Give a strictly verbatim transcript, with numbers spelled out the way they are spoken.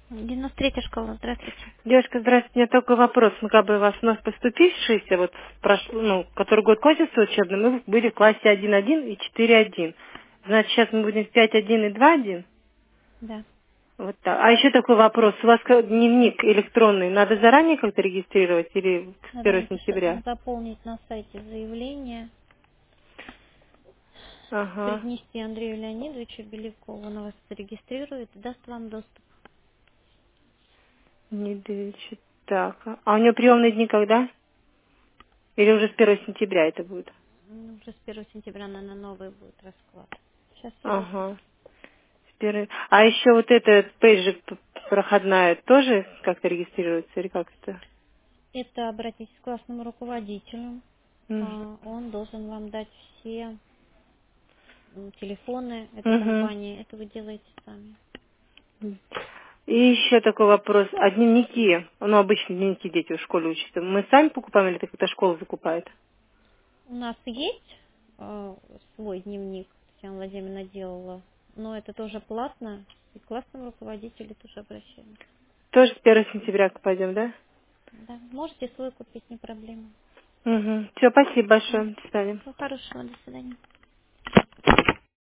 девяносто третья школа, здравствуйте. Девушка, здравствуйте. У меня только вопрос. Мы как бы вас вновь поступившиеся, вот, прошло, ну, который год кончился учебный, мы были в классе один один и четыре один. Значит, сейчас мы будем в пять один и два один. Да. Вот так. А еще такой вопрос. У вас как дневник электронный, надо заранее как-то регистрировать или с Надо первого напиши- сентября? заполнить на сайте заявление, Ага. принести Андрею Леонидовичу Белякову, он вас зарегистрирует и даст вам доступ. Не дальше. Так. А у него приемные дни когда? Или уже с первого сентября это будет? Ну, уже с первого сентября, наверное, новый будет расклад. Сейчас все выясню. Ага. С первой- А еще вот эта пейджик п- проходная тоже как-то регистрируется или как это? Это обратитесь к классному руководителю. Мгм. А, Он должен вам дать все м, телефоны этой Мгм. компании. Это вы делаете сами. И еще такой вопрос. А дневники, ну, обычно дневники дети в школе учатся, мы сами покупаем или это школа закупает? У нас есть э, свой дневник, Татьяна Владимировна делала, но это тоже платно, и к классному руководителю тоже обращаемся. Тоже с первого сентября пойдем, да? Да, можете свой купить, не проблема. Угу. Все, спасибо большое. До свидания. Всего хорошего, до свидания.